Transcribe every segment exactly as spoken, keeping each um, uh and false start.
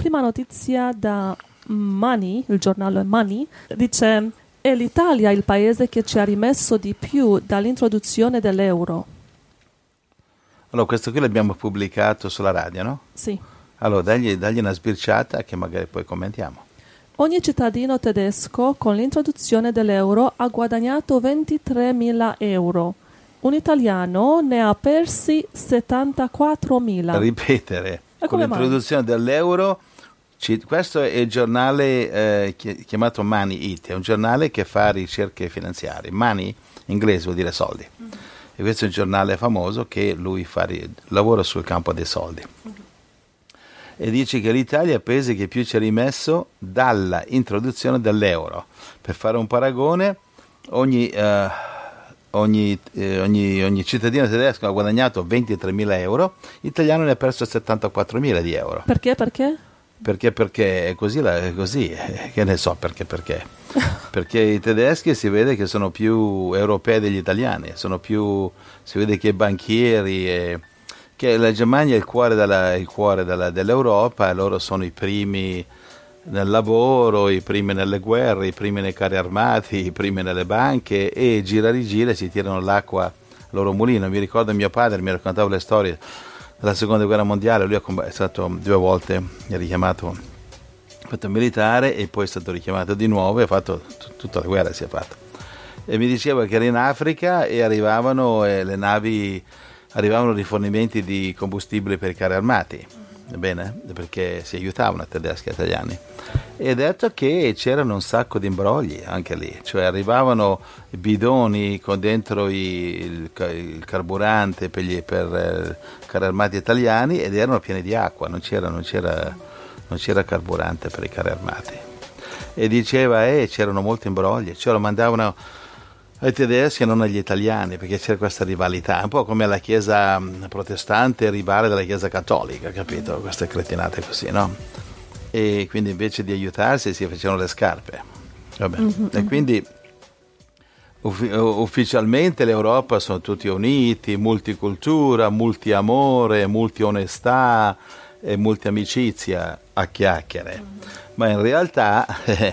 prima notizia da Money, il giornale Money, dice: è l'Italia il paese che ci ha rimesso di più dall'introduzione dell'euro. Allora, questo qui l'abbiamo pubblicato sulla radio, no? Sì. Allora, dagli, dagli una sbirciata che magari poi commentiamo. Ogni cittadino tedesco con l'introduzione dell'euro ha guadagnato ventitremila euro. Un italiano ne ha persi settantaquattromila. Ripetere, E con come mai? l'introduzione dell'euro, ci- questo è il giornale eh, chi- chiamato Money It, è un giornale che fa ricerche finanziarie. Money in inglese vuol dire soldi. Mm-hmm. E questo è un giornale famoso che lui fa ri- lavora sul campo dei soldi. Mm-hmm. E dice che l'Italia è il paese che più ci ha rimesso dalla introduzione dell'euro. Per fare un paragone, ogni... eh, Ogni, eh, ogni, ogni cittadino tedesco ha guadagnato ventitremila euro, l'italiano ne ha perso settantaquattromila di euro. Perché? Perché? Perché? Perché è così, la, è così. Eh, che ne so perché, perché. Perché i tedeschi si vede che sono più europei degli italiani, sono più, si vede che i banchieri, e, che la Germania è il cuore, della, il cuore della, dell'Europa, e loro sono i primi nel lavoro, i primi nelle guerre, i primi nei carri armati, i primi nelle banche, e gira rigira si tirano l'acqua al loro mulino. Mi ricordo mio padre mi raccontava le storie della seconda guerra mondiale. Lui è stato due volte richiamato, ha fatto militare e poi è stato richiamato di nuovo e ha fatto t- tutta la guerra si è fatta, e mi diceva che era in Africa e arrivavano e le navi arrivavano rifornimenti di combustibile per i carri armati. Bene, perché si aiutavano i tedeschi e gli italiani, e ha detto che c'erano un sacco di imbrogli anche lì, cioè arrivavano bidoni con dentro i, il, il carburante per i eh, carri armati italiani ed erano pieni di acqua, non c'era, non c'era, non c'era carburante per i carri armati, e diceva eh, c'erano molti imbrogli, cioè lo mandavano ai tedeschi e non agli italiani, perché c'era questa rivalità, un po' come la chiesa protestante rivale della chiesa cattolica, capito? Queste cretinate così, no? E quindi invece di aiutarsi si facevano le scarpe. Vabbè. Mm-hmm. E quindi uffi- ufficialmente l'Europa sono tutti uniti, multicultura, multiamore, multionestà e multiamicizia a chiacchiere. Mm-hmm. Ma in realtà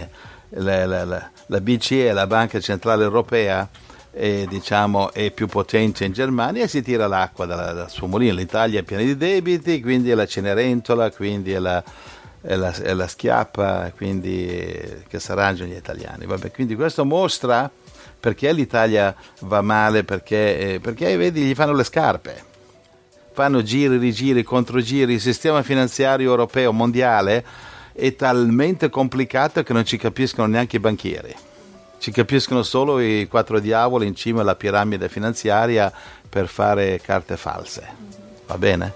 la, la, la La B C E, la Banca Centrale Europea, è, diciamo, è più potente in Germania e si tira l'acqua dal, dal suo mulino. L'Italia è piena di debiti, quindi è la Cenerentola, quindi è la, è la, è la schiappa, quindi è, che si arrangiano gli italiani. Vabbè, quindi questo mostra perché l'Italia va male, perché, eh, perché vedi, gli fanno le scarpe. Fanno giri, rigiri, controgiri. Il sistema finanziario europeo mondiale è talmente complicato che non ci capiscono neanche i banchieri, ci capiscono solo i quattro diavoli in cima alla piramide finanziaria per fare carte false. Va bene?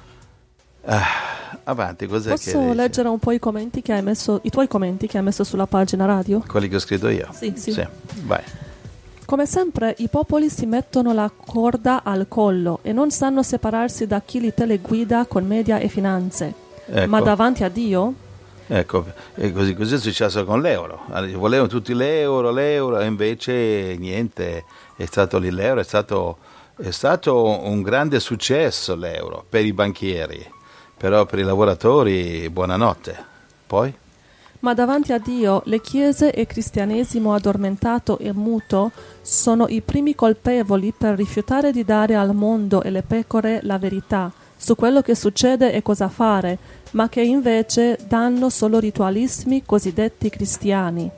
Ah, avanti, cos'è Posso che leggere un po' i commenti che hai messo, i tuoi commenti che hai messo sulla pagina radio? Quelli che ho scritto io? Sì, sì. Sì, vai. Come sempre i popoli si mettono la corda al collo e non sanno separarsi da chi li teleguida con media e finanze. Ecco. Ma davanti a Dio? Ecco, e così, così è successo con l'euro. Volevano tutti l'euro, l'euro, e invece niente, è stato lì l'euro, è stato, è stato un grande successo l'euro per i banchieri, però per i lavoratori buonanotte. Poi? Ma davanti a Dio le chiese e il cristianesimo addormentato e muto sono i primi colpevoli per rifiutare di dare al mondo e le pecore la verità su quello che succede e cosa fare, ma che invece danno solo ritualismi cosiddetti cristiani.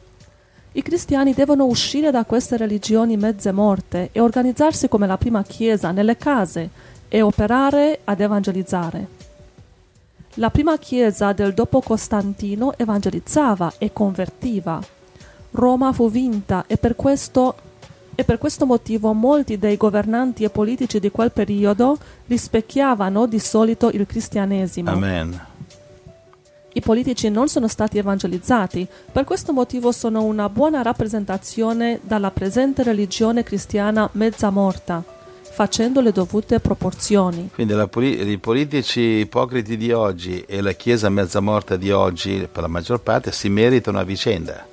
I cristiani devono uscire da queste religioni mezze morte e organizzarsi come la prima chiesa nelle case e operare ad evangelizzare. La prima chiesa del dopo Costantino evangelizzava e convertiva. Roma fu vinta e per questo E per questo motivo molti dei governanti e politici di quel periodo rispecchiavano di solito il cristianesimo. Amen. I politici non sono stati evangelizzati, per questo motivo sono una buona rappresentazione della presente religione cristiana mezza morta, facendo le dovute proporzioni. Quindi la, i politici ipocriti di oggi e la Chiesa mezza morta di oggi, per la maggior parte, si meritano a vicenda.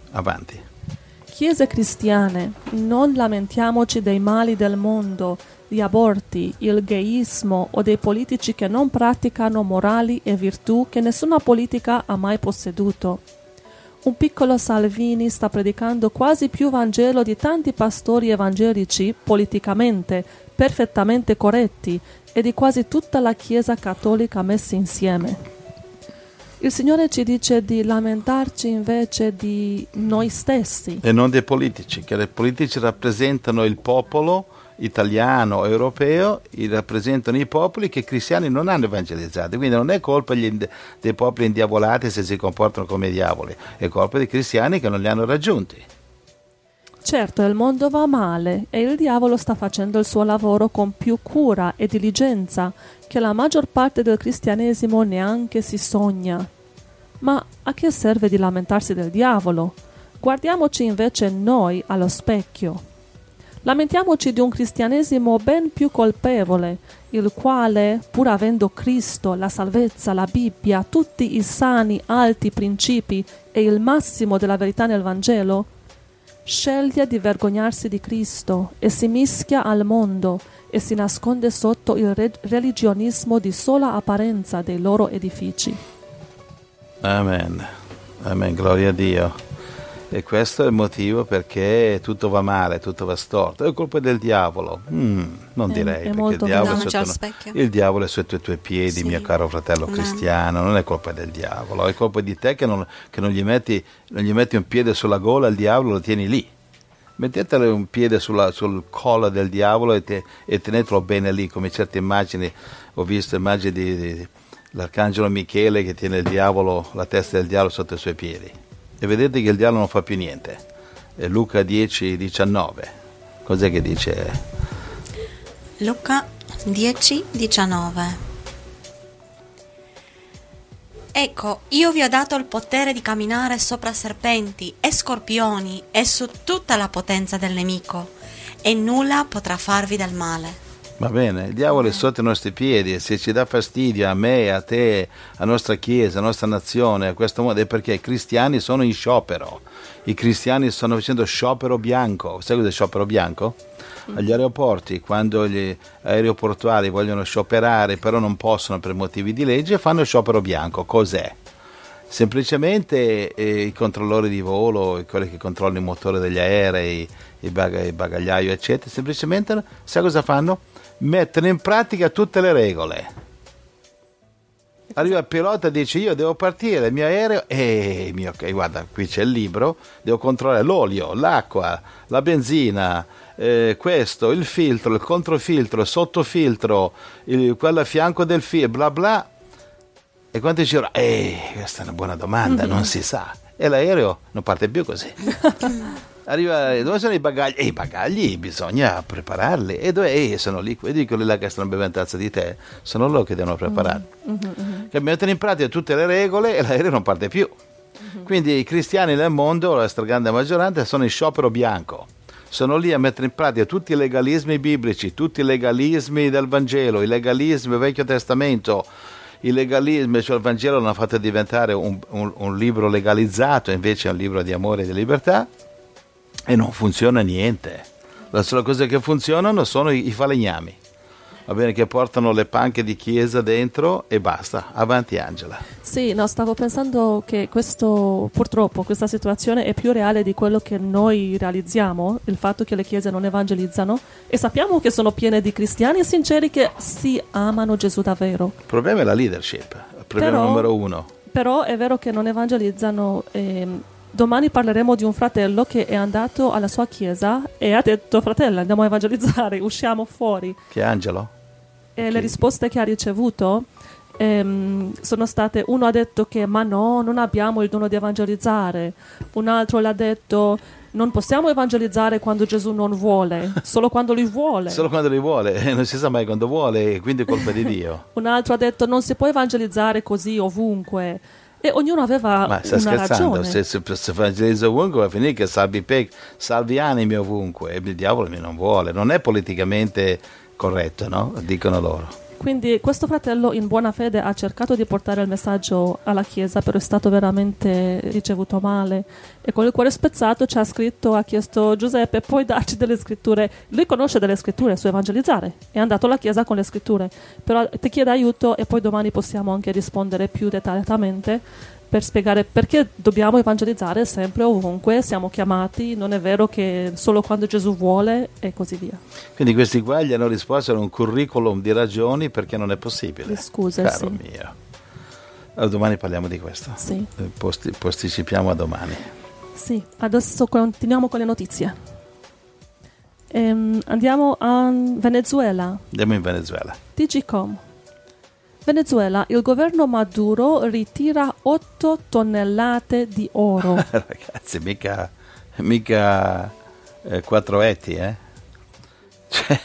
Avanti. Chiese cristiane, non lamentiamoci dei mali del mondo, gli aborti, il gayismo o dei politici che non praticano morali e virtù che nessuna politica ha mai posseduto. Un piccolo Salvini sta predicando quasi più Vangelo di tanti pastori evangelici politicamente perfettamente corretti e di quasi tutta la Chiesa cattolica messi insieme. Il Signore ci dice di lamentarci invece di noi stessi. E non dei politici, che i politici rappresentano il popolo italiano, europeo, rappresentano i popoli che i cristiani non hanno evangelizzato, quindi non è colpa degli, dei popoli indiavolati se si comportano come diavoli, è colpa dei cristiani che non li hanno raggiunti. Certo, il mondo va male e il diavolo sta facendo il suo lavoro con più cura e diligenza che la maggior parte del cristianesimo neanche si sogna. Ma a che serve di lamentarsi del diavolo? Guardiamoci invece noi allo specchio. Lamentiamoci di un cristianesimo ben più colpevole, il quale, pur avendo Cristo, la salvezza, la Bibbia, tutti i sani, alti principi e il massimo della verità nel Vangelo, sceglie di vergognarsi di Cristo e si mischia al mondo e si nasconde sotto il re- religionismo di sola apparenza dei loro edifici. Amen, amen, gloria a Dio. E questo è il motivo perché tutto va male, tutto va storto. È colpa del diavolo? Mm, non È- direi, è perché molto il diavolo, è Guardiamoci allo sotto, specchio. il diavolo è sotto i tuoi piedi, Sì. mio caro fratello Amen. cristiano. Non è colpa del diavolo, è colpa di te che non, che non, gli metti, non gli metti un piede sulla gola al diavolo, lo tieni lì. Mettetele un piede sulla- sul collo del diavolo e, te, e tenetelo bene lì, come certe immagini. Ho visto immagini di, di, di l'arcangelo Michele che tiene il diavolo, la testa del diavolo sotto i suoi piedi. E vedete che il diavolo non fa più niente. È Luca dieci diciannove. Cos'è che dice? Luca dieci diciannove. Ecco, io vi ho dato il potere di camminare sopra serpenti e scorpioni e su tutta la potenza del nemico, e nulla potrà farvi del male. Va bene, il diavolo è sotto i nostri piedi e se ci dà fastidio a me, a te, a nostra chiesa, a nostra nazione, a questo mondo, è perché i cristiani sono in sciopero. I cristiani stanno facendo sciopero bianco. Sai cos'è sciopero bianco? Agli aeroporti, quando gli aeroportuali vogliono scioperare però non possono per motivi di legge, fanno sciopero bianco. Cos'è? Semplicemente eh, i controllori di volo, quelli che controllano il motore degli aerei, i, bag- i bagagliaio, eccetera, semplicemente, sai cosa fanno? Mettono in pratica tutte le regole. Arriva il pilota e dice io devo partire, il mio aereo, e mio, ok, guarda, qui c'è il libro, devo controllare l'olio, l'acqua, la benzina, eh, questo, il filtro, il controfiltro, il sottofiltro, il, quello a fianco del filtro, bla bla. E quando dice, eh, questa è una buona domanda, non si sa. E l'aereo non parte più così. Arriva, dove sono i bagagli? E i bagagli bisogna prepararli. E dove? E sono lì, vedi quelli là che stanno bevendo tazza di tè, sono loro che devono prepararli. Mm-hmm. Che mettono in pratica tutte le regole e l'aereo non parte più. Mm-hmm. Quindi i cristiani nel mondo, la stragrande maggioranza, sono in sciopero bianco. Sono lì a mettere in pratica tutti i legalismi biblici, tutti i legalismi del Vangelo, i legalismi del Vecchio Testamento. Il legalismo, cioè il Vangelo, l'hanno fatto diventare un, un, un libro legalizzato, invece è un libro di amore e di libertà. E non funziona niente. La sola cosa che funzionano sono i, i falegnami, va bene, che portano le panche di chiesa dentro e basta. Avanti Angela. Sì, no, stavo pensando che questo, purtroppo, questa situazione è più reale di quello che noi realizziamo, il fatto che le chiese non evangelizzano, e sappiamo che sono piene di cristiani sinceri che si amano Gesù davvero. Il problema è la leadership, il problema Però- numero uno. Però è vero che non evangelizzano. ehm, domani parleremo di un fratello che è andato alla sua chiesa e ha detto: fratello, andiamo a evangelizzare, usciamo fuori. Che è Angelo? E le risposte che ha ricevuto ehm, sono state: uno ha detto che ma no, non abbiamo il dono di evangelizzare, un altro l'ha detto non possiamo evangelizzare quando Gesù non vuole, solo quando lui vuole. Solo quando lui vuole, non si sa mai quando vuole, quindi è colpa di Dio. Un altro ha detto non si può evangelizzare così ovunque, e ognuno aveva Ma sta una scherzando? ragione. Se, se, se evangelizza ovunque va a finire che salvi, pe- salvi anime ovunque, e il diavolo non vuole, non è politicamente corretto, no? Dicono loro. quindi questo fratello in buona fede ha cercato di portare il messaggio alla Chiesa, però è stato veramente ricevuto male e con il cuore spezzato ci ha scritto, ha chiesto: Giuseppe, puoi darci delle scritture? Lui conosce delle scritture su evangelizzare, è andato alla Chiesa con le scritture, però ti chiede aiuto e poi domani possiamo anche rispondere più dettagliatamente per spiegare perché dobbiamo evangelizzare sempre, ovunque, siamo chiamati, non è vero che solo quando Gesù vuole e così via. Quindi questi qua gli hanno risposto a un curriculum di ragioni perché non è possibile. Di scuse, Caro sì. mio. Allora, domani parliamo di questo. Sì. Posti, posticipiamo a domani. Sì, adesso continuiamo con le notizie. Ehm, andiamo a Venezuela. Andiamo in Venezuela. T G Com. Venezuela, il governo Maduro ritira otto tonnellate di oro. Ragazzi, mica, mica eh, quattro etti, eh? Cioè,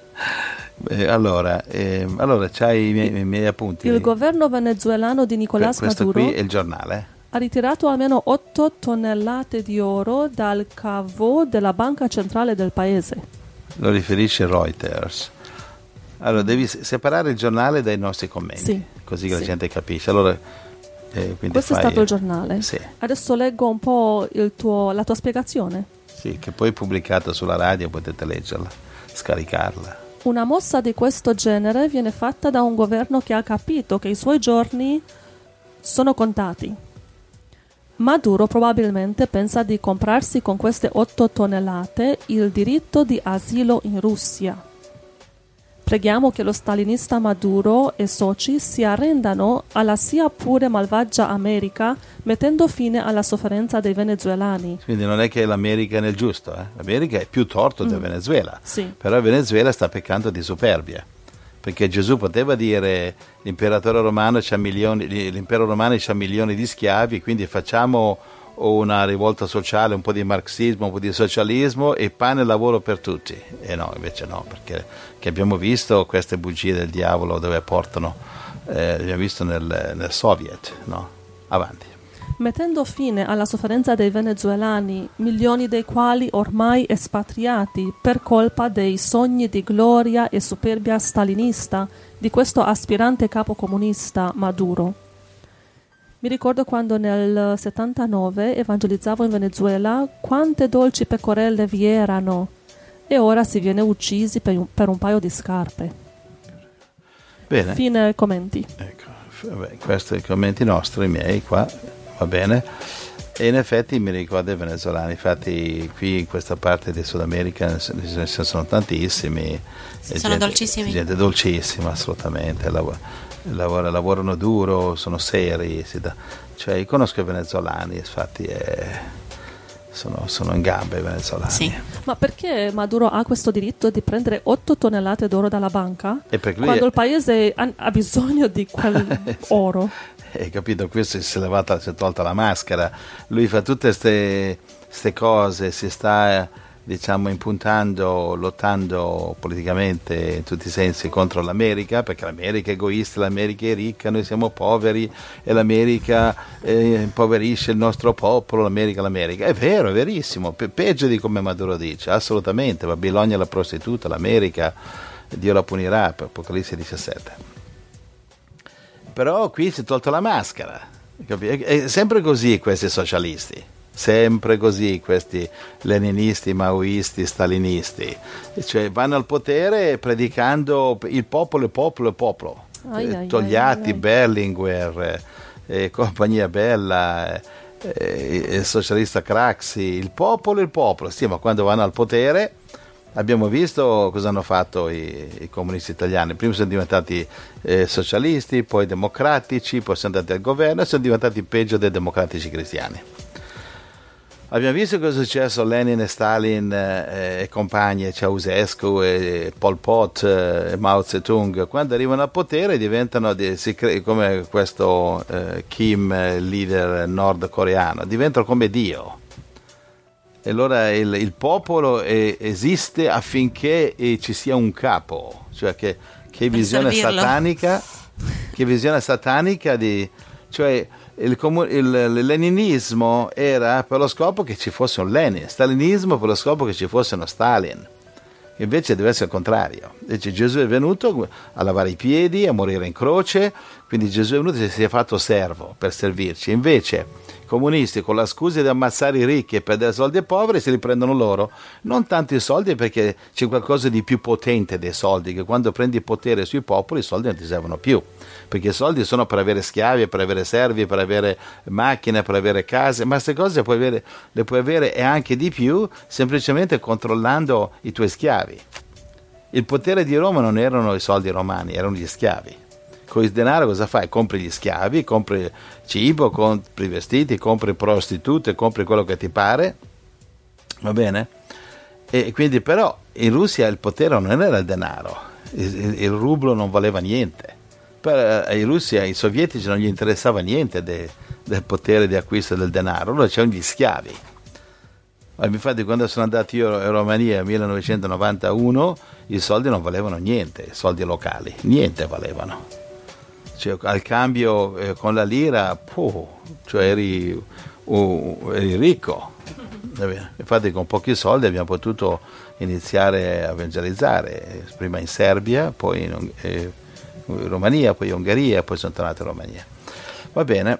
eh, allora, eh, allora c'hai i miei, i miei appunti. Il governo venezuelano di Nicolás Questo Maduro qui è il giornale. ha ritirato almeno otto tonnellate di oro dal cavo della banca centrale del paese. Lo riferisce Reuters. Allora, devi separare il giornale dai nostri commenti, sì, così che sì. la gente capisce. Allora, eh, quindi questo fai, è stato il giornale. Sì. Adesso leggo un po' il tuo, la tua spiegazione. Sì, che poi è pubblicata sulla radio, potete leggerla, scaricarla. Una mossa di questo genere viene fatta da un governo che ha capito che i suoi giorni sono contati. Maduro probabilmente pensa di comprarsi con queste otto tonnellate il diritto di asilo in Russia. Preghiamo che lo stalinista Maduro e soci si arrendano alla sia pure malvagia America, mettendo fine alla sofferenza dei venezuelani. Quindi non è che l'America è nel giusto, eh? L'America è più torto mm. del Venezuela, sì. Però il Venezuela sta peccando di superbia, perché Gesù poteva dire l'imperatore romano c'ha milioni, l'impero romano c'ha milioni di schiavi, quindi facciamo una rivolta sociale, un po' di marxismo, un po' di socialismo e pane e lavoro per tutti. E no, invece no, perché che abbiamo visto queste bugie del diavolo dove portano, eh, abbiamo visto nel, nel Soviet, no? Avanti. Mettendo fine alla sofferenza dei venezuelani, milioni dei quali ormai espatriati per colpa dei sogni di gloria e superbia stalinista di questo aspirante capo comunista Maduro. Mi ricordo quando nel settantanove evangelizzavo in Venezuela, quante dolci pecorelle vi erano e ora si viene uccisi per un, per un paio di scarpe. Bene. Fine commenti. Ecco, vabbè, questi i commenti nostri, i miei qua, va bene. E in effetti mi ricordo i venezuelani, infatti qui in questa parte di Sud America ce ne sono tantissimi. Sì, sono gente, dolcissimi. Gente dolcissima, assolutamente. Lav- Lavorano, lavorano duro, sono seri, si da, cioè io conosco i venezuelani, infatti è, sono, sono in gamba i venezuelani. Sì. Ma perché Maduro ha questo diritto di prendere otto tonnellate d'oro dalla banca E perché lui quando è, il paese ha, ha bisogno di quel oro? Hai capito? Questo si è levata, si è tolta la maschera, lui fa tutte queste cose, si sta diciamo impuntando, lottando politicamente in tutti i sensi contro l'America, perché l'America è egoista, l'America è ricca, noi siamo poveri e l'America eh, impoverisce il nostro popolo, l'America, l'America. È vero, è verissimo, Pe- peggio di come Maduro dice, assolutamente, Babilonia è la prostituta, l'America Dio la punirà, per Apocalisse diciassette. Però qui si è tolto la maschera, capi? È sempre così questi socialisti. Sempre così questi leninisti, maoisti, stalinisti, cioè vanno al potere predicando il popolo, il popolo, il popolo. Ai, ai, Togliatti, ai, ai. Berlinguer, eh, compagnia bella, eh, il socialista Craxi, il popolo, il popolo. Sì, ma quando vanno al potere abbiamo visto cosa hanno fatto i, i comunisti italiani. Prima sono diventati eh, socialisti, poi democratici, poi sono andati al governo e sono diventati peggio dei democratici cristiani. Abbiamo visto cosa è successo a Lenin e Stalin eh, e compagni, Ceausescu e Pol Pot e Mao Zedong. Quando arrivano al potere diventano, di, si cre- come questo eh, Kim, leader nordcoreano, diventano come Dio. E allora il, il popolo è, esiste affinché eh, ci sia un capo, cioè che, che visione servirlo. satanica, che visione satanica di... cioè Il, comun- il, il leninismo era per lo scopo che ci fosse un Lenin, stalinismo per lo scopo che ci fosse uno Stalin, Invece deve essere il contrario. Invece Gesù è venuto a lavare i piedi, a morire in croce, quindi Gesù è venuto e si è fatto servo per servirci. Invece i comunisti, con la scusa di ammazzare i ricchi e per dare soldi ai poveri, se li prendono loro. Non tanto i soldi, perché c'è qualcosa di più potente dei soldi, che quando prendi potere sui popoli i soldi non ti servono più, perché i soldi sono per avere schiavi, per avere servi, per avere macchine, per avere case, ma queste cose puoi avere, le puoi avere e anche di più semplicemente controllando i tuoi schiavi. Il potere di Roma non erano i soldi romani, erano gli schiavi. Con il denaro cosa fai? Compri gli schiavi, compri cibo, compri vestiti, compri prostitute, compri quello che ti pare, va bene? E quindi però in Russia il potere non era il denaro, il, il, il rublo non valeva niente. Per i russi, ai sovietici non gli interessava niente de, del potere di acquisto del denaro, allora c'erano gli schiavi. Infatti quando sono andato io in Romania nel millenovecentonovantuno i soldi non valevano niente, i soldi locali, niente valevano. Cioè, al cambio eh, con la lira, puh, cioè eri, uh, eri ricco. Infatti con pochi soldi abbiamo potuto iniziare a evangelizzare, prima in Serbia, poi in, eh, in Romania, poi in Ungheria, poi sono tornato in Romania. Va bene.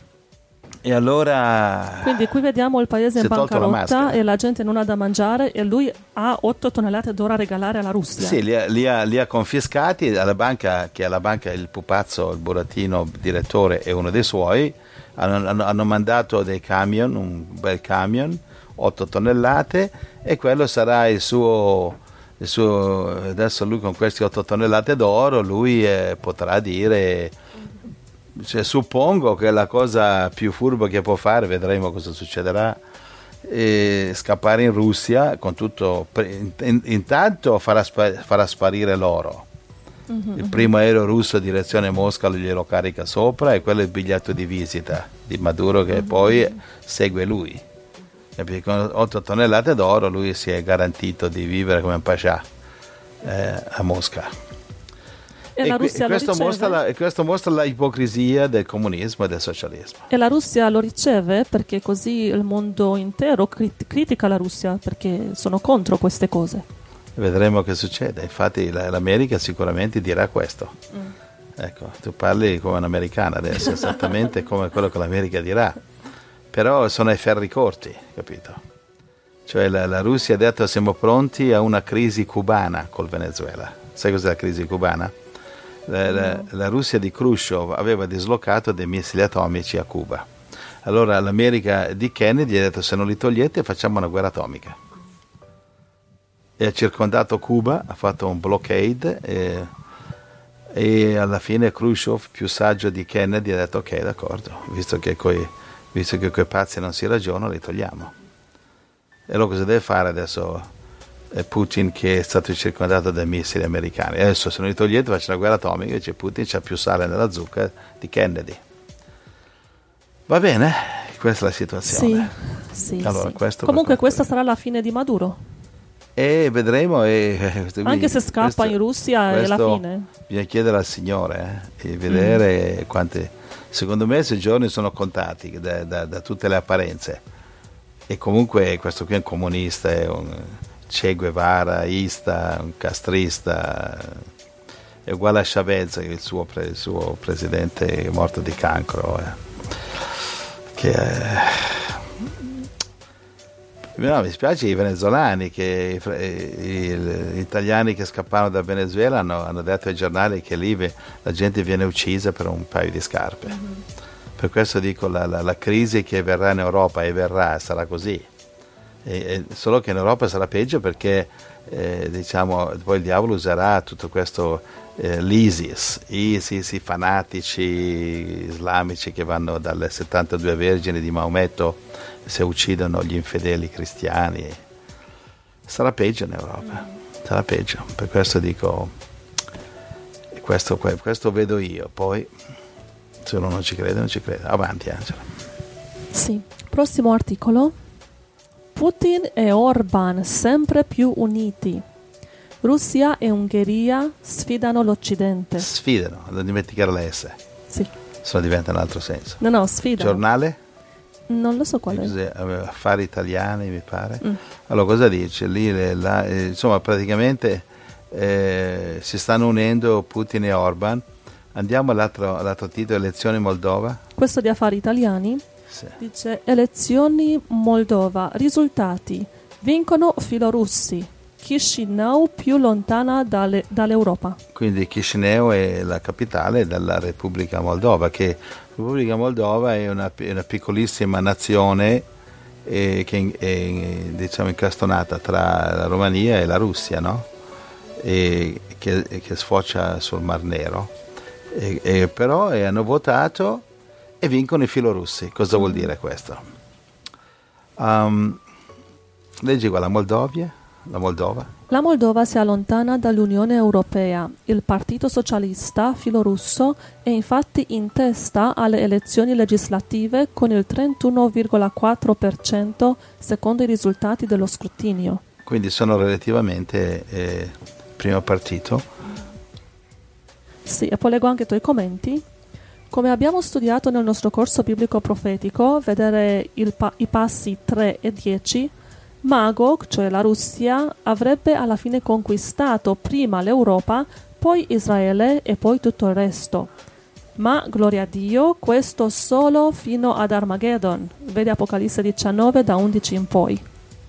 E allora quindi qui vediamo il paese in bancarotta e la gente non ha da mangiare e lui ha otto tonnellate d'oro a regalare alla Russia. Sì, li ha, li ha, li ha confiscati alla banca, che alla banca il pupazzo, il burattino direttore e uno dei suoi hanno, hanno, hanno mandato dei camion, un bel camion, otto tonnellate, e quello sarà il suo, il suo adesso lui con queste otto tonnellate d'oro lui eh, potrà dire, cioè, suppongo che la cosa più furba che può fare, vedremo cosa succederà, è scappare in Russia con tutto, intanto farà, farà sparire l'oro. Mm-hmm. Il primo aereo russo direzione Mosca glielo carica sopra e quello è il biglietto di visita di Maduro che mm-hmm. poi segue lui. E con otto tonnellate d'oro lui si è garantito di vivere come un pascià eh, a Mosca. E, e, la qui, Russia e, questo lo mostra la, e questo mostra la ipocrisia del comunismo e del socialismo. E la Russia lo riceve perché così il mondo intero crit- critica la Russia perché sono contro queste cose. Vedremo che succede. Infatti la, l'America sicuramente dirà questo. Mm. Ecco, tu parli come un'americana adesso, esattamente come quello che l'America dirà. Però sono ai ferri corti, capito? Cioè la, la Russia ha detto siamo pronti a una crisi cubana col Venezuela. Sai cos'è la crisi cubana? La, la, la Russia di Khrushchev aveva dislocato dei missili atomici a Cuba. Allora l'America di Kennedy ha detto se non li togliete facciamo una guerra atomica. E ha circondato Cuba, ha fatto un blockade e, e alla fine Khrushchev, più saggio di Kennedy, ha detto ok, d'accordo, visto che coi, visto che coi pazzi non si ragiona, li togliamo. E allora cosa deve fare adesso Putin, che è stato circondato dai missili americani? Adesso se non li togliete faccio una guerra atomica, dice Putin, c'ha più sale nella zucca di Kennedy. Va bene, questa è la situazione. Sì, sì, allora, sì. Questo Comunque questa sarà la fine di Maduro. E vedremo. E, anche se scappa questo, in Russia è la fine. Bisogna chiedere al Signore eh, e vedere mm. quante. Secondo me sei giorni sono contati da, da, da tutte le apparenze. E comunque questo qui è un comunista, è un Che Guevara, ista, un castrista, è uguale a Chavez, il suo, pre, il suo presidente morto di cancro. Eh. Che è... No, mi spiace i venezuelani, che i, i, gli italiani che scappavano dal Venezuela hanno, hanno detto ai giornali che lì la gente viene uccisa per un paio di scarpe. Mm-hmm. Per questo dico la, la, la crisi che verrà in Europa e verrà sarà così. E, e solo che in Europa sarà peggio perché eh, diciamo poi il diavolo userà tutto questo eh, l'ISIS, ISIS, i fanatici islamici che vanno dalle settantadue vergini di Maometto se uccidono gli infedeli cristiani. Sarà peggio in Europa, sarà peggio. Per questo dico, questo, questo vedo io. Poi se uno non ci crede, non ci crede. Avanti, Angela. Sì, prossimo articolo. Putin e Orban sempre più uniti. Russia e Ungheria sfidano l'Occidente. Sfidano, non dimenticare la S. Sì. Se no diventa un altro senso. No, no, sfidano. Giornale? Non lo so qual è. Cos'è? Affari italiani, mi pare. Mm. Allora, cosa dice? Lì, le- la- eh, insomma, praticamente eh, si stanno unendo Putin e Orban. Andiamo all'altro, all'altro titolo, elezioni in Moldova. Questo di Affari Italiani Sì. dice elezioni Moldova, risultati, vincono filorussi, Chisinau più lontana dalle- dall'Europa. Quindi Chisinau è la capitale della Repubblica Moldova, che la Repubblica Moldova è una, è una piccolissima nazione eh, che è, è, diciamo, incastonata tra la Romania e la Russia, no? E che, che sfocia sul Mar Nero. E, e però e hanno votato e vincono i filorussi. Cosa vuol dire questo? Um, leggi qua la Moldovia, la Moldova. La Moldova si allontana dall'Unione Europea. Il Partito Socialista filorusso è infatti in testa alle elezioni legislative con il trentuno virgola quattro per cento secondo i risultati dello scrutinio. Quindi sono relativamente eh, primo partito. Sì, e poi leggo anche i tuoi commenti. Come abbiamo studiato nel nostro corso biblico profetico, vedere il pa- i passi tre e dieci, Magog, cioè la Russia, avrebbe alla fine conquistato prima l'Europa, poi Israele e poi tutto il resto. Ma, gloria a Dio, questo solo fino ad Armageddon. Vede Apocalisse diciannove da undici in poi.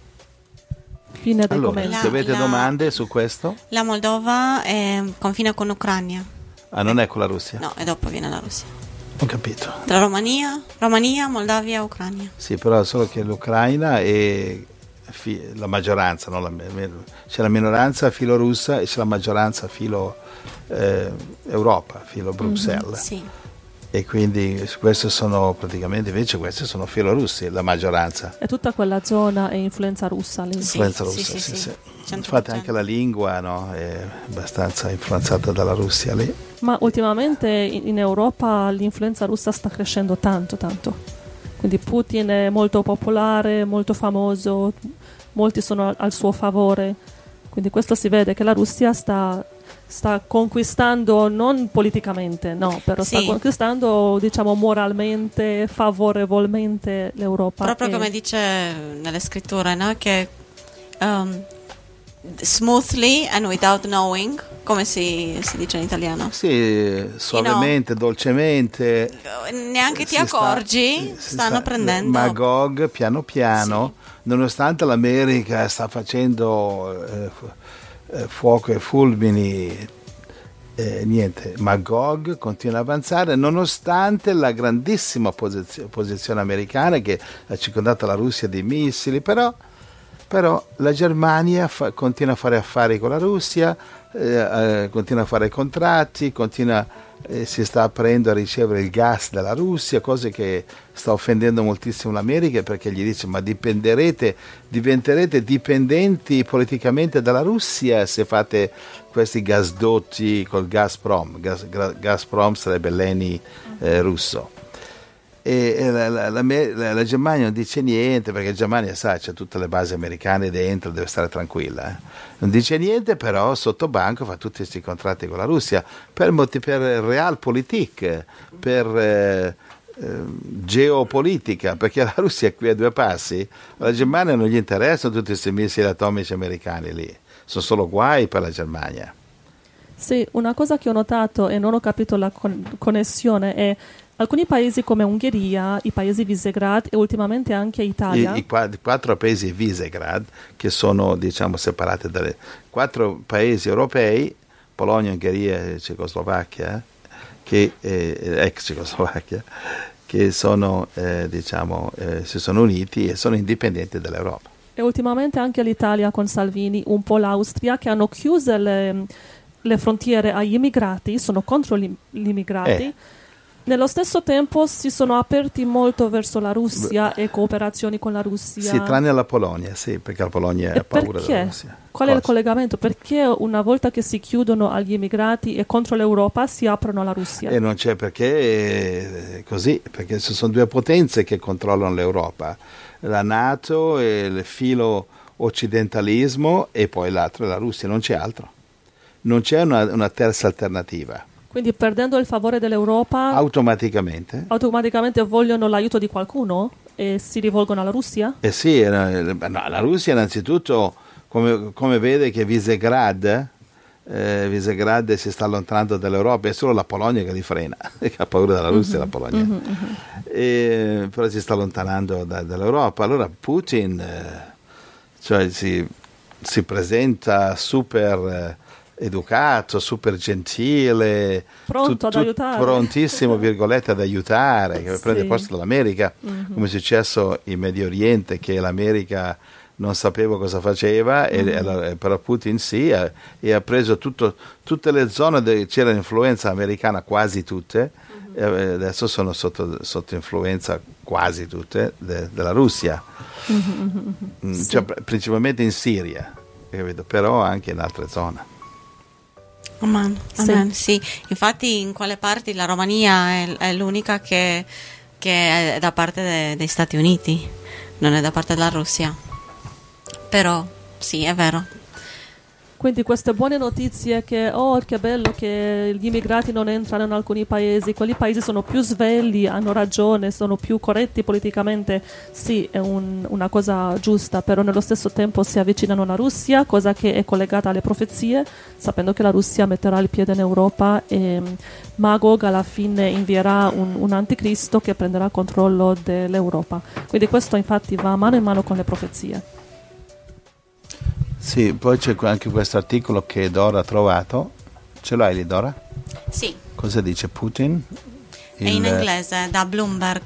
Fine dei Allora, commenti. se avete La- domande su questo, La Moldova eh, confina con l'Ucraina. ah, non è con la Russia? No, e dopo viene la Russia. Ho capito. Tra Romania, Romania, Moldavia e Ucraina. Sì, però solo che l'Ucraina è fi- la maggioranza, non la me- c'è la minoranza filorussa e c'è la maggioranza filo eh, Europa, filo Bruxelles. Sì. E quindi queste sono praticamente, invece questi sono filorussi, la maggioranza. E tutta quella zona è influenza russa lì. Sì. Influenza russa, sì, sì, sì. sì. cento Infatti per anche cento. la lingua, no, è abbastanza influenzata dalla Russia lì. Ma ultimamente in in Europa l'influenza russa sta crescendo tanto, tanto. Quindi Putin è molto popolare, molto famoso, molti sono al, al suo favore. Quindi questo si vede che la Russia sta, sta conquistando, non politicamente, no, però sta Sì. conquistando, diciamo, moralmente, favorevolmente l'Europa. Proprio E- come dice nelle scritture, no? Che um, smoothly and without knowing, come si, si dice in italiano. Sì, suavemente, dolcemente. Neanche ti si sta- accorgi, si stanno sta- prendendo. Magog piano piano, nonostante l'America sta facendo eh, fu- eh, fuoco e fulmini, eh, niente, Magog continua ad avanzare nonostante la grandissima posizio- posizione americana che ha circondato la Russia di missili, però, però la Germania fa- continua a fare affari con la Russia, eh, eh, continua a fare contratti, continua, eh, si sta aprendo a ricevere il gas dalla Russia, cose che sta offendendo moltissimo l'America, perché gli dice: ma dipenderete, diventerete dipendenti politicamente dalla Russia se fate questi gasdotti col Gazprom. Gas, gra- Gazprom sarebbe l'Eni eh, russo. E e la, la- la- la- la Germania non dice niente, perché la Germania sa, c'è tutte le basi americane dentro, deve stare tranquilla, eh. Non dice niente, però sotto banco fa tutti questi contratti con la Russia per, moti- per realpolitik, per eh, eh, geopolitica, perché la Russia è qui a due passi, la Germania non gli interessano tutti questi missili atomici americani lì, sono solo guai per la Germania. Sì, una cosa che ho notato e non ho capito la con- connessione è alcuni paesi come Ungheria, i paesi Visegrad e ultimamente anche Italia. I, i qua- i quattro paesi Visegrad, che sono, diciamo, separati dalle quattro paesi europei, Polonia, Ungheria e Cecoslovacchia, che, eh, ex Cecoslovacchia, che sono, eh, diciamo, eh, si sono uniti e sono indipendenti dall'Europa. E ultimamente anche l'Italia con Salvini, un po' l'Austria, che hanno chiuso le, le frontiere agli immigrati, sono contro gli, gli immigrati. Eh. Nello stesso tempo si sono aperti molto verso la Russia e cooperazioni con la Russia. Sì, tranne la Polonia, sì, perché la Polonia E ha paura perché? della Russia. Qual è il Cosa? collegamento? Perché una volta che si chiudono agli immigrati e contro l'Europa si aprono alla Russia? E non c'è perché, è così, perché ci sono due potenze che controllano l'Europa, la NATO e il filo occidentalismo, e poi l'altro è la Russia, non c'è altro. Non c'è una, una terza alternativa. Quindi perdendo il favore dell'Europa Automaticamente. automaticamente vogliono l'aiuto di qualcuno? e si rivolgono alla Russia? Eh sì, eh, no, la Russia innanzitutto, come, come vede che Visegrad, eh, Visegrad si sta allontanando dall'Europa, è solo la Polonia che li frena, che ha paura della Russia, mm-hmm. la Polonia, mm-hmm. e, però si sta allontanando da, dall'Europa. Allora Putin eh, cioè si, si presenta super... Eh, educato, super gentile, pronto tu, ad tu, aiutare, prontissimo virgolette ad aiutare, che sì. prende il posto dell'America, mm-hmm. come è successo in Medio Oriente, che l'America non sapeva cosa faceva, mm-hmm. e, e però Putin sì, e, e ha preso tutto, tutte le zone dove c'era l'influenza americana, quasi tutte, mm-hmm. e adesso sono sotto, sotto influenza quasi tutte de, della Russia, mm-hmm. mm, sì. cioè, principalmente in Siria, capito? Però anche in altre zone. Amen. Amen. Sì. sì, infatti in quelle parti la Romania è, è l'unica che, che è da parte de, degli Stati Uniti, non è da parte della Russia, però sì, è vero. Quindi queste buone notizie che, oh che bello che gli immigrati non entrano in alcuni paesi, quelli paesi sono più svegli, hanno ragione, sono più corretti politicamente, sì, è un, una cosa giusta, però nello stesso tempo si avvicinano alla Russia, cosa che è collegata alle profezie, sapendo che la Russia metterà il piede in Europa e Magog alla fine invierà un, un anticristo che prenderà il controllo dell'Europa. Quindi questo infatti va mano in mano con le profezie. Sì, poi c'è anche questo articolo che Dora ha trovato. Ce l'hai lì, Dora? Sì. Cosa dice Putin? Il... È in inglese, da Bloomberg.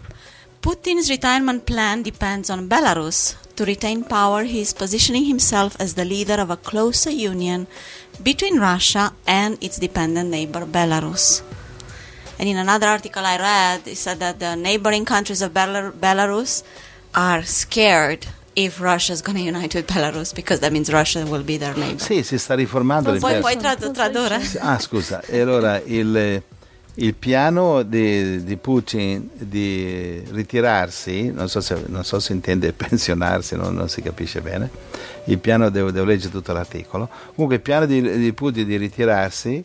Putin's retirement plan depends on Belarus. To retain power, he is positioning himself as the leader of a closer union between Russia and its dependent neighbor Belarus. And in another article I read, it said that the neighboring countries of Belar- Belarus are scared if Russia is going to unite with Belarus, because that means Russia will be their neighbor. Sì, si sta riformando. Puoi, puoi trad- tradurre? Ah, scusa. E allora il, il piano di, di Putin di ritirarsi, non so se, non so se intende pensionarsi, non, non si capisce bene. Il piano, devo, devo leggere tutto l'articolo. Comunque il piano di, di Putin di ritirarsi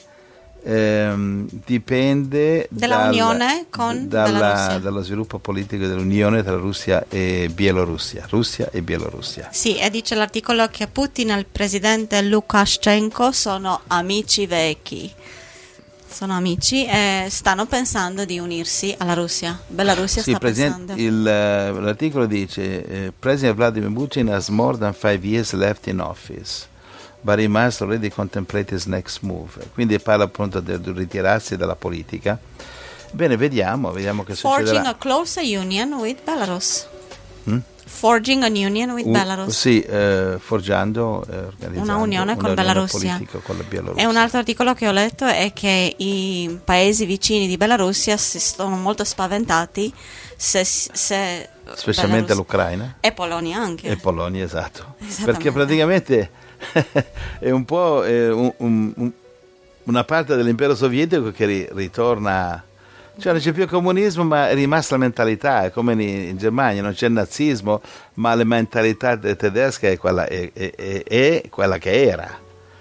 ehm, dipende dalla unione con dalla, dallo sviluppo politico dell'unione tra Russia e Bielorussia, Russia e Bielorussia. Sì, e dice l'articolo che Putin e il presidente Lukashenko sono amici vecchi, sono amici e stanno pensando di unirsi alla Russia. Belarussia sì, sta president- pensando. Il, l'articolo dice eh, President Vladimir Putin has more than five years left in office, but he must already contemplate his next move. Quindi parla appunto del, del ritirarsi dalla politica. Bene, vediamo, vediamo che Forging succederà. a closer union with Belarus. Hmm? Forging an union with Un, Belarus. Sì, eh, forgiando, eh, organizzando una unione con Belarussia. Con la Bielorussia. E un altro articolo che ho letto è che i paesi vicini di Belarussia si sono molto spaventati se, se specialmente Belarus... l'Ucraina e Polonia anche. E Polonia, esatto. Perché praticamente è un po' è un, un, una parte dell'impero sovietico che ri, ritorna, cioè non c'è più comunismo, ma è rimasta la mentalità, è come in, in Germania, non c'è il nazismo, ma la mentalità tedesca è quella, è, è, è, è quella che era,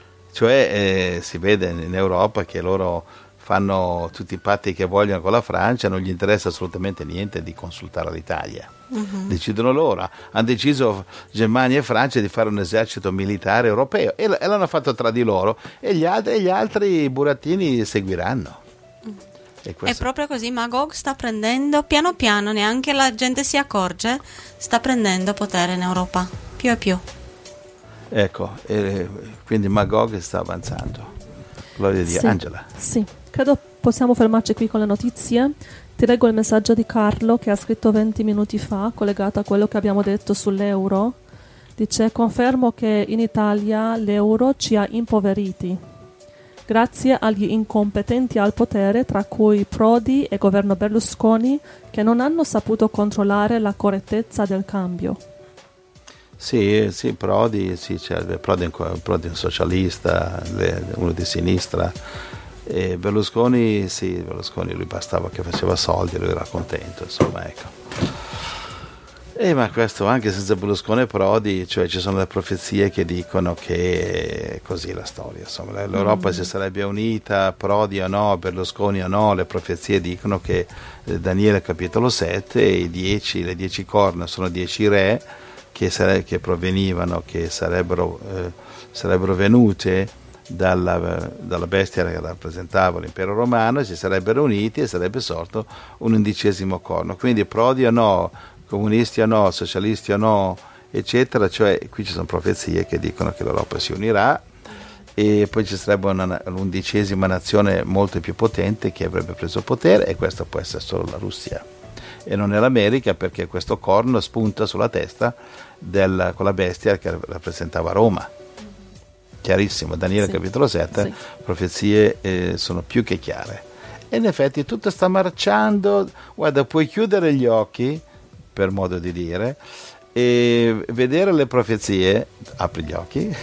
cioè eh, si vede in Europa che loro fanno tutti i patti che vogliono con la Francia, non gli interessa assolutamente niente di consultare l'Italia. Uh-huh. Decidono loro. Hanno deciso Germania e Francia di fare un esercito militare europeo e, l- e l'hanno fatto tra di loro e gli altri, e gli altri burattini seguiranno. Uh-huh. E è proprio così, Magog sta prendendo piano piano, neanche la gente si accorge, sta prendendo potere in Europa, più e più. Ecco, e quindi Magog sta avanzando. Gloria a Dio. Sì, Angela. Sì, credo possiamo fermarci qui con le notizie. Ti leggo il messaggio di Carlo che ha scritto venti minuti fa, collegato a quello che abbiamo detto sull'euro. Dice: confermo che in Italia l'euro ci ha impoveriti, grazie agli incompetenti al potere, tra cui Prodi e governo Berlusconi, che non hanno saputo controllare la correttezza del cambio. Sì, sì, Prodi, sì, cioè, Prodi, Prodi è un socialista, uno di sinistra. E Berlusconi, sì, Berlusconi lui bastava che faceva soldi, lui era contento, insomma, ecco. Eh, ma questo anche senza Berlusconi e Prodi, cioè ci sono le profezie che dicono che è così la storia, insomma, l'Europa mm. si sarebbe unita, Prodi o no, Berlusconi o no, le profezie dicono che eh, Daniele capitolo sette, i dieci, le dieci corna sono dieci re che, sare- che provenivano, che sarebbero, eh, sarebbero venute dalla, dalla bestia che rappresentava l'impero romano, e si sarebbero uniti e sarebbe sorto un undicesimo corno, quindi Prodi o no, comunisti o no, socialisti o no, eccetera, cioè qui ci sono profezie che dicono che l'Europa si unirà e poi ci sarebbe una, un'undicesima nazione molto più potente che avrebbe preso potere, e questa può essere solo la Russia e non è l'America, perché questo corno spunta sulla testa della, con la bestia che rappresentava Roma. Chiarissimo, Daniele sì. capitolo sette, sì. profezie eh, sono più che chiare, e in effetti tutto sta marciando. Guarda, puoi chiudere gli occhi, per modo di dire, e vedere le profezie, apri gli occhi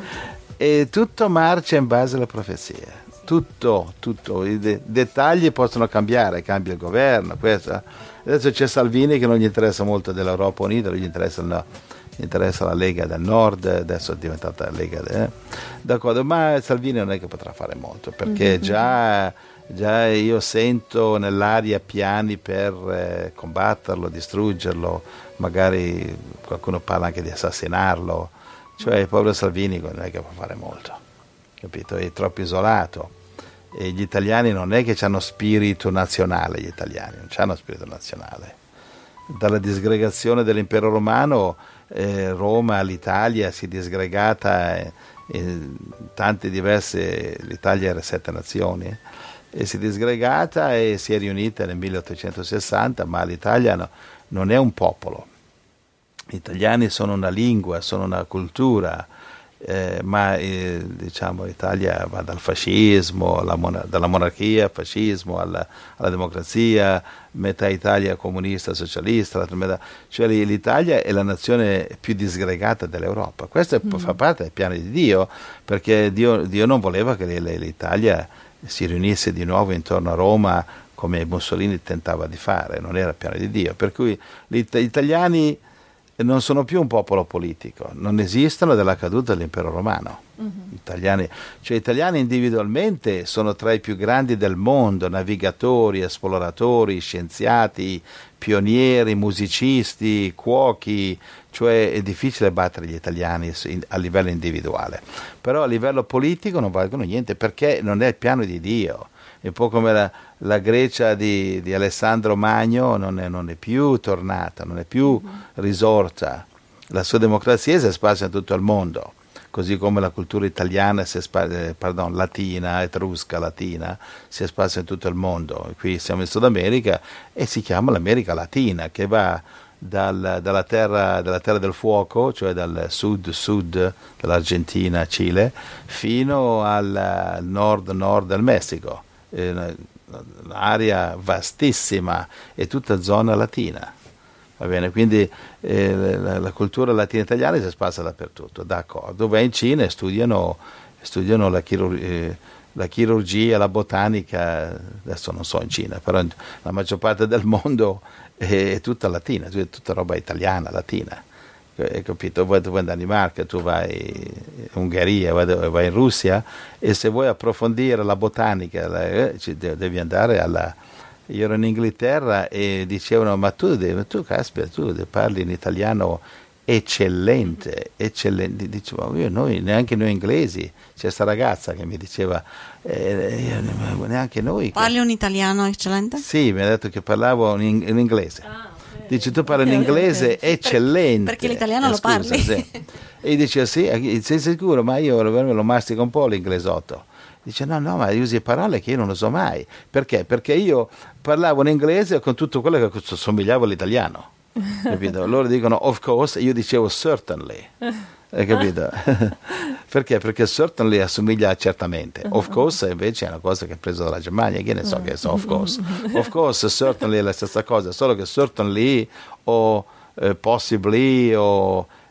e tutto marcia in base alle profezie, tutto, tutto, i de- dettagli possono cambiare, cambia il governo, questo. Adesso c'è Salvini che non gli interessa molto dell'Europa Unita, non gli interessa, no, gli interessa la Lega del Nord, adesso è diventata la Lega eh. d'accordo, ma Salvini non è che potrà fare molto, perché mm-hmm. già Già io sento nell'aria piani per eh, combatterlo, distruggerlo, magari qualcuno parla anche di assassinarlo, cioè il povero Salvini non è che può fare molto, capito? È troppo isolato, e gli italiani non è che hanno spirito nazionale, gli italiani non hanno spirito nazionale. Dalla disgregazione dell'impero romano eh, Roma, l'Italia si è disgregata eh, in tante diverse, l'Italia era sette nazioni, e si è disgregata e si è riunita nel milleottocentosessanta, ma l'Italia no, non è un popolo. Gli italiani sono una lingua, sono una cultura, eh, ma eh, diciamo l'Italia va dal fascismo, alla mon- dalla monarchia al fascismo, alla, alla democrazia, metà Italia comunista, socialista, l'altra metà, cioè l'Italia è la nazione più disgregata dell'Europa. Questo mm. fa parte del piano di Dio, perché Dio, Dio non voleva che l'Italia si riunisse di nuovo intorno a Roma come Mussolini tentava di fare, non era il piano di Dio, per cui gli italiani non sono più un popolo politico, non esistono dalla caduta dell'impero romano. Uh-huh. Italiani, cioè italiani individualmente sono tra i più grandi del mondo, navigatori, esploratori, scienziati, pionieri, musicisti, cuochi, cioè è difficile battere gli italiani a livello individuale, però a livello politico non valgono niente, perché non è il piano di Dio. È un po' come la, la Grecia di, di Alessandro Magno non è, non è più tornata, non è più risorta. La sua democrazia si è espansa in tutto il mondo, così come la cultura italiana, si è espansa, eh, pardon, latina, etrusca, latina, si è espansa in tutto il mondo. Qui siamo in Sud America e si chiama l'America Latina, che va dal, dalla, terra, dalla terra del fuoco, cioè dal sud-sud dell'Argentina, Cile, fino al nord-nord del Messico. Un'area vastissima, è tutta zona latina, va bene? Quindi eh, la, la cultura latina italiana si è espansa dappertutto, d'accordo. Vai in Cina e studiano, studiano la, chirurgia, eh, la chirurgia, la botanica, adesso non so in Cina, però la maggior parte del mondo è, è tutta latina, è tutta roba italiana, latina. Hai capito? Vuoi, tu vai in Danimarca, tu vai in Ungheria, vai, vai in Russia, e se vuoi approfondire la botanica la, devi andare alla... Io ero in Inghilterra e dicevano ma tu, devi, tu caspita, tu parli in italiano eccellente, eccellente. Dicevo io, noi, neanche noi inglesi. C'è questa ragazza che mi diceva eh, neanche noi. Parli che... un italiano eccellente? Sì, mi ha detto che parlavo in, in inglese. Ah. Dice tu parli in inglese okay. eccellente, perché l'italiano eh, lo scusa, parli sì. E dice sì, sei sicuro? Ma io me lo mastico un po' l'inglesotto. Dice no no, ma usi parole che io non lo so mai. Perché? Perché io parlavo in inglese con tutto quello che somigliava all'italiano, capito? Loro dicono of course, io dicevo certainly, hai capito? Perché? Perché certainly assomiglia a certamente, of course invece è una cosa che è presa dalla Germania, che ne so che so, of course of course certainly è la stessa cosa, solo che certainly o eh, possibly o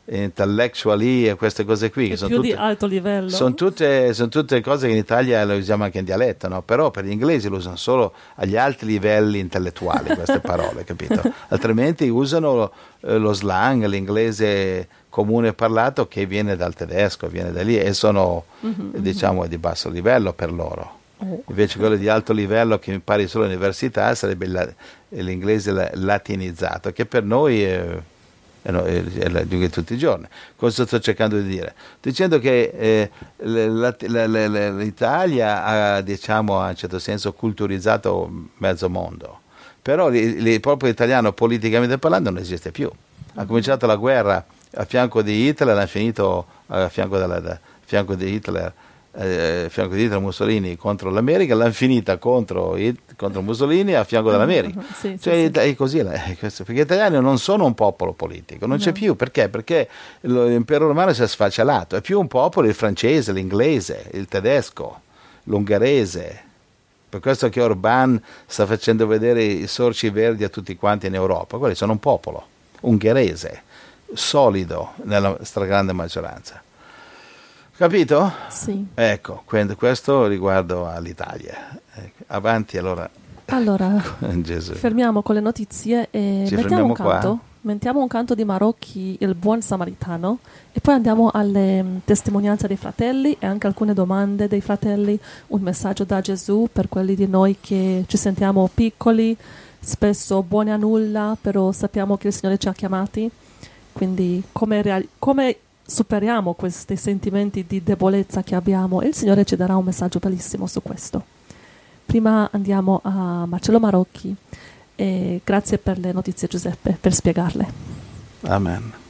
intellectually e queste cose qui. È Che sono più tutte, di alto livello. Sono tutte, sono tutte cose che in Italia le usiamo anche in dialetto, no? Però per gli inglesi lo usano solo agli alti livelli intellettuali queste parole, capito? Altrimenti usano eh, lo slang, l'inglese comune parlato che viene dal tedesco, viene da lì e sono mm-hmm, diciamo di basso livello per loro. Oh. Invece quello di alto livello che impari solo all'università sarebbe la, l'inglese latinizzato, che per noi è, è, è la di tutti i giorni. Cosa sto cercando di dire? Dicendo che eh, la, la, la, l'Italia ha, diciamo, a un certo senso culturizzato mezzo mondo, però il popolo italiano politicamente parlando non esiste più. Ha cominciato la guerra a fianco di Hitler, l'ha finito a fianco, della, a fianco di Hitler a fianco di Hitler Mussolini contro l'America, l'hanno finita contro, contro Mussolini a fianco dell'America. Sì, cioè, sì, è così, perché gli italiani non sono un popolo politico, non no. c'è più, perché? Perché l'impero romano si è sfacelato, è più un popolo il francese, l'inglese, il tedesco, l'ungherese. Per questo che Orbán sta facendo vedere i sorci verdi a tutti quanti in Europa, quelli sono un popolo ungherese, solido nella stragrande maggioranza. Capito? Sì. Ecco, questo riguardo all'Italia. Ecco, avanti allora. Allora, Gesù. Fermiamo con le notizie e Ci mettiamo un qua. canto. Mettiamo un canto di Marocchi, il buon samaritano, e poi andiamo alle um, testimonianze dei fratelli e anche alcune domande dei fratelli, un messaggio da Gesù per quelli di noi che ci sentiamo piccoli, spesso buoni a nulla, però sappiamo che il Signore ci ha chiamati, quindi come, reali- come superiamo questi sentimenti di debolezza che abbiamo, e il Signore ci darà un messaggio bellissimo su questo. Prima andiamo a Marcello Marocchi e grazie per le notizie Giuseppe, per spiegarle. Amen.